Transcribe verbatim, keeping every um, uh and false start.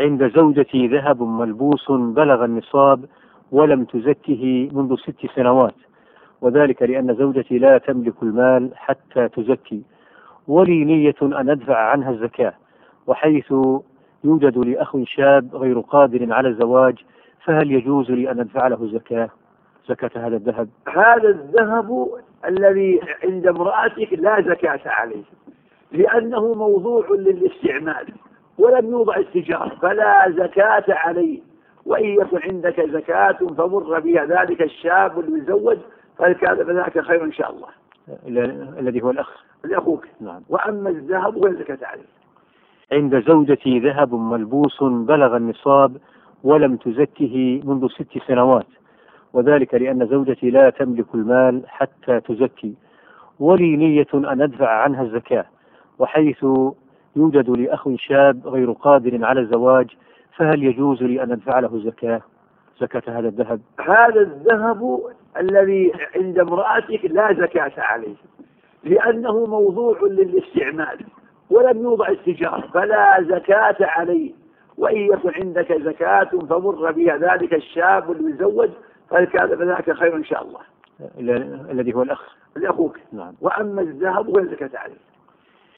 عند زوجتي ذهب ملبوس بلغ النصاب ولم تزكه منذ ست سنوات، وذلك لأن زوجتي لا تملك المال حتى تزكي، ولي نية أن أدفع عنها الزكاة، وحيث يوجد لي أخ شاب غير قادر على الزواج، فهل يجوز لي أن أدفع له زكاة زكاة هذا الذهب؟ هذا الذهب الذي عند امرأتك لا زكاة عليه، لأنه موضوع للاستعمال ولم يوضع التجارة، فلا زكاة عليه. وإن يكن عندك زكاة فمر بها ذلك الشاب المزوج فذاك خير إن شاء الله، الذي هو الأخ لأخوك. نعم. وأما الذهب ولا زكاة عليه. عند زوجتي ذهب ملبوس بلغ النصاب ولم تزكه منذ ست سنوات، وذلك لأن زوجتي لا تملك المال حتى تزكي، ولي نية أن أدفع عنها الزكاة، وحيث يوجد لي أخ شاب غير قادر على الزواج، فهل يجوز لي أن أدفع له زكاة زكاة هذا الذهب؟ هذا الذهب الذي عند امرأتك لا زكاة عليه، لأنه موضوع للاستعمال ولم يوضع التجارة، فلا زكاة عليه. وإن يكن عندك زكاة فمر بها ذلك الشاب المزوج فذاك خير إن شاء الله، الذي هو الأخ لأخوك. نعم. وأما الذهب ولا زكاة عليه.